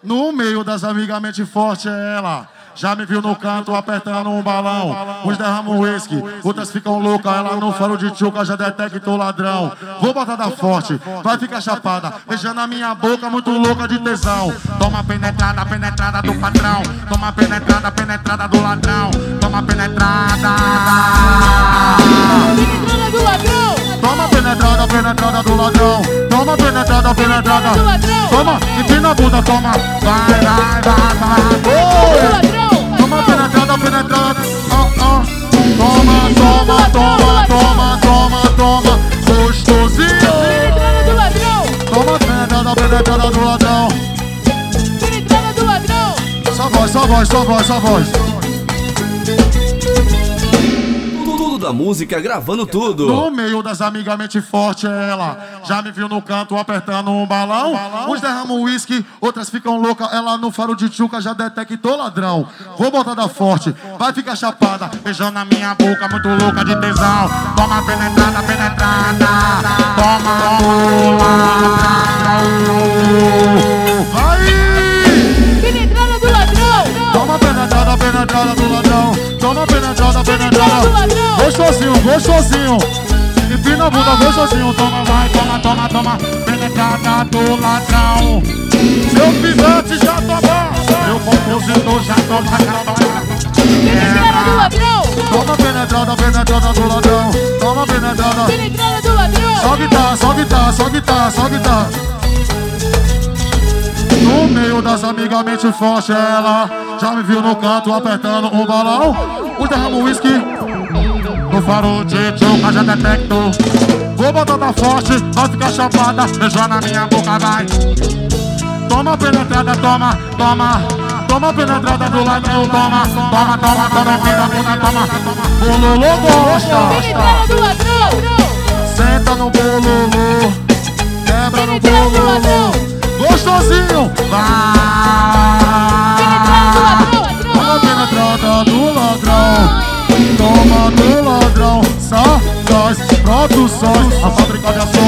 No meio das amigas, mente forte é ela. Já me viu no canto apertando um balão. Uns derramam uísque, outras ficam loucas. Ela no faro de tchuca já detectou ladrão. Vou botar da forte, vai ficar chapada, beijando a minha boca, muito louca de tesão. Toma penetrada, penetrada do patrão. Toma penetrada, penetrada do ladrão. Toma penetrada. Penetrada do ladrão. Toma penetrada, penetrada do ladrão. Toma penetrada, penetrada do ladrão. Toma, empina a bunda, toma. Vai, vai, vai, vai. Toma penetrada, penetrada. Toma, toma, toma, toma, toma, toma. Gostosinho. Penetrada do ladrão. Toma penetrada, penetrada do ladrão. Penetrada do ladrão. Só voz, só voz, só voz, só voz. Tudo da música, gravando tudo. No meio das amigas, mente forte é ela. Já me viu no canto apertando um balão. Uns derramam uísque, outras ficam loucas. Ela no faro de tchuca já detectou ladrão. Vou botar da forte, vai ficar chapada, beijando a minha boca, muito louca de tesão. Toma penetrada, penetrada. Toma vai! Penetrada do ladrão. Toma penetrada, penetrada do ladrão. Toma penetrada, penetrada. Gostosinho, gostosinho. Empina a bunda, gostosinho. Toma, vai, toma, toma, toma. Penetrada do ladrão. Meu pivete já toma. Meu compositor já toma. Penetrada do ladrão. Toma penetrada, penetrada do ladrão. Toma penetrada. Penetrada do ladrão. Só guitarra, só guitarra, só guitarra, só guitarra. No meio das amigas, mente forte ela. Já me viu no canto apertando um balão. Os derramam uísque, no faro de tchuca já detectou. Vou botar da forte, vai ficar chapada, beijando na minha boca, vai. Toma penetrada, toma, toma. Toma penetrada do ladrão, toma. Toma, toma, toma, empina a bunda, toma. Bololô gosta. Penetrada do ladrão. Senta no bololô, quebra no bololô. Gostosinho, vai. Toma penetrada do ladrão. Toma do ladrão. Só nós, produções, a fábrica de açúcar.